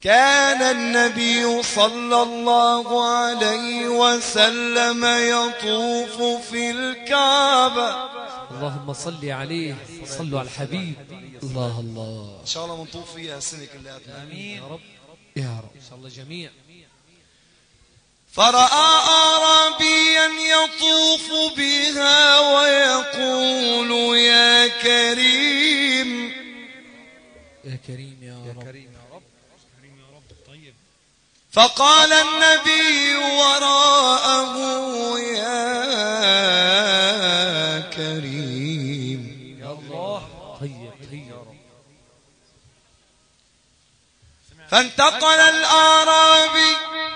كان النبي صلى الله عليه وسلم يطوف في الكعبة. اللهم صل عليه، صلوا على الحبيب. الله الله، إن شاء الله منطوف فيها السنة كلها. آمين يا رب يا رب، إن شاء الله جميع. فرأى أعرابيا يطوف بها ويقول يا كريم يا كريم يا رب. فقال النبي وراءه يا كريم. يا الله، طيب يا رب. فانتقل الأعرابي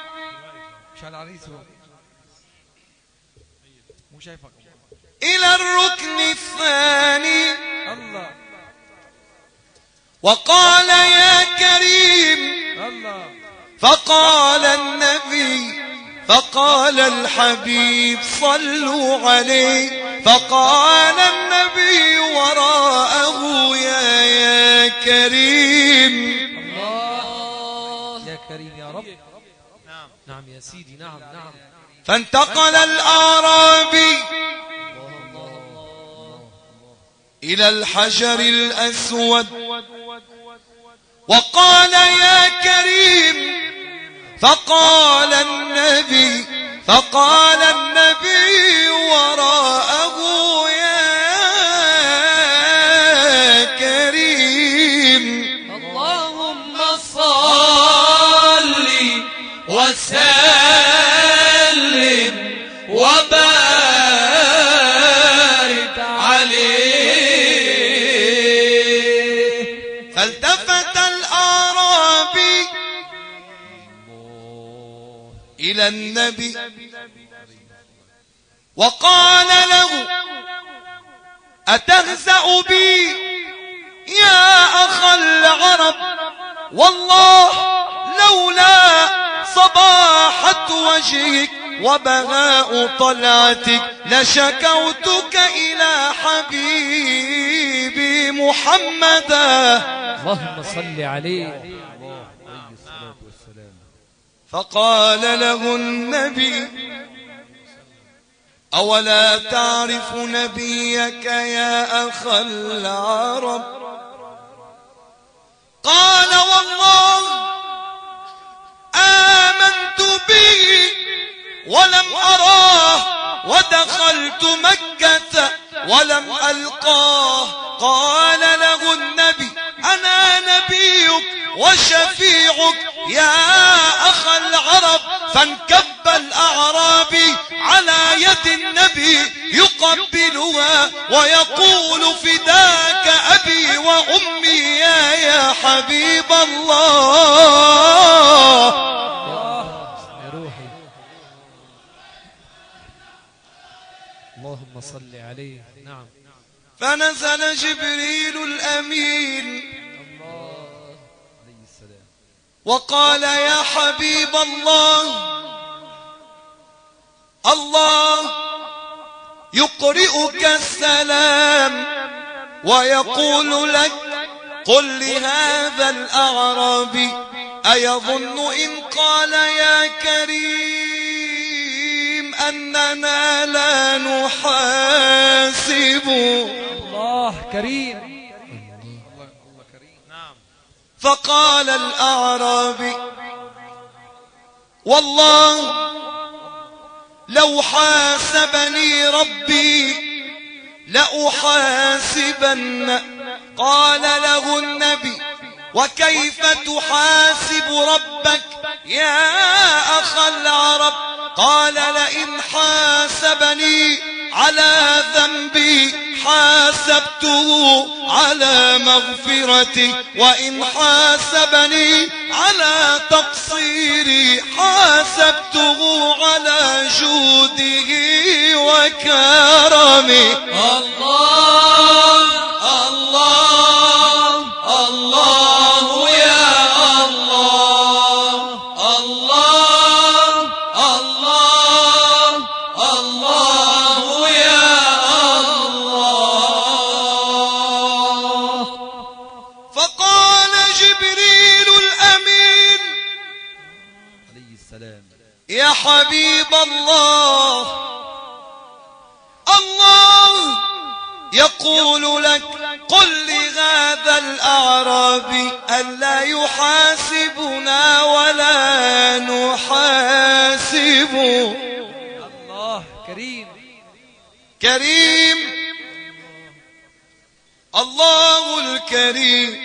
إلى الركن الثاني الله. وقال يا كريم. الله. فقال النبي، فقال الحبيب صلوا عليه. فقال النبي وراءه يا كريم. الله يا كريم يا رب. نعم نعم يا سيدي، نعم نعم. فانتقل الأعرابي إلى الحجر الأسود وقال يا كريم. فقال النبي وراءه يا كريم. اللهم صل وسلم وبارك عليه. فالتفت الأعرابي إلى النبي وقال له أتهزأ بي يا أخا العرب؟ والله لولا صباحة وجهك وبهاء طلعتك لشكوتك إلى حبيبي محمدا. اللهم صل عليه. فقال له النبي أولا تعرف نبيك يا أخا العرب؟ قال والله آمنت به ولم أراه ودخلت مكة ولم ألقاه. قال له النبي أنا نبيك وشفيعك يا أخا العرب. فانكب الأعرابي على يد النبي يقبلها ويقول فداك أبي وأمي يا حبيب الله. يا روحي، اللهم صل عليه. نعم. فنزل جبريل الأمين وقال يا حبيب الله الله يقرئك السلام ويقول لك قل لهذا الأعرابي أيظن إن قال يا كريم أننا لا نحاسب؟ الله كريم. فقال الأعرابي والله لو حاسبني ربي لأحاسبن. قال له النبي وكيف تحاسب ربك يا أخا العرب؟ قال لئن حاسبني على ذنبي حاسبته على مغفرتي وإن حاسبني على تقصيري حاسبته على جوده وكرمه. الله الله الله يا الله الله الله الله يا الله. فقال جبريل الأمين سلام. يا حبيب الله، الله يقول لك قل لهذا الأعرابي ألا يحاسبنا ولا نحاسبه. الله كريم كريم، الله الكريم.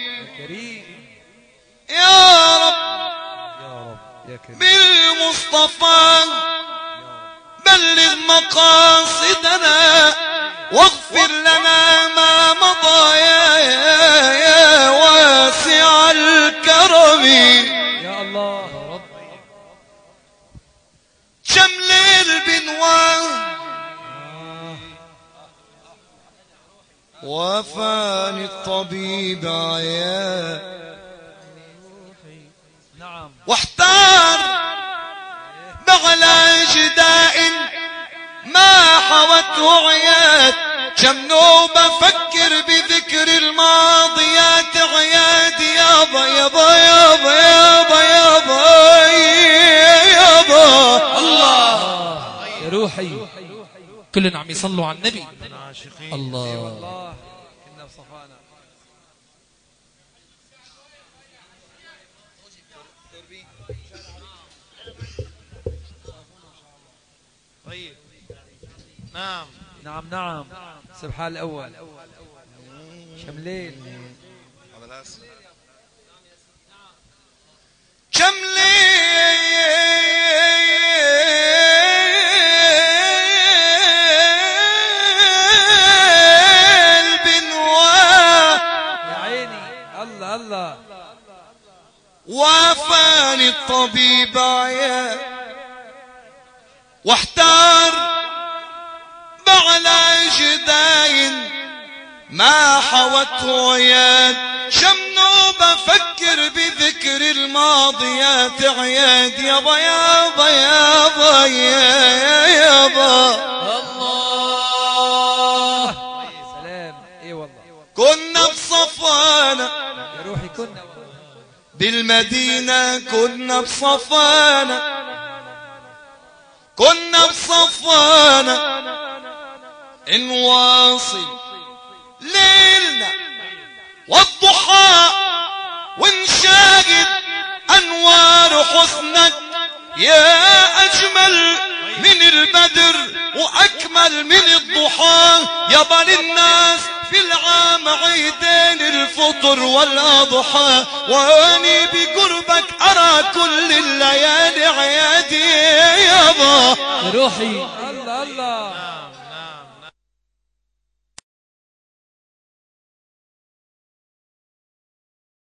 يا رب يا كريم بالمصطفى بلغ مقاصدنا واغفر لنا ما مضى يا واسع الكرم. يا الله رب. شمل البنوان وفاني الطبيب عيان واحتار بعلاج داء ما حوته عياد. شمنو بفكر بذكر الماضيات عياد. يابا يابا يابا يابا يابا يابا. الله يا روحي كلنا عم يصلوا على النبي. الله كنا بصفانا. طيب نعم نعم نعم. سبحان الأول شملين الله. وافاني الطبيب عيان واحتار بعلاج داين ما حوته عياد. شمنو بفكر بذكر الماضيات عياد. يابا يابا يابا يابا. الله سلام. اي والله كنا بصفانا يا روحي كنا بالمدينة كنا بصفانا كنا بصفانا نواصل ليلنا والضحى ونشاهد أنوار حسنك يا أجمل من البدر وأكمل من الضحى. يابا للناس في العام عيدين الفطر والأضحى وأني بقربك أرى كل الليالي عيادي. يابا يا روحي الله الله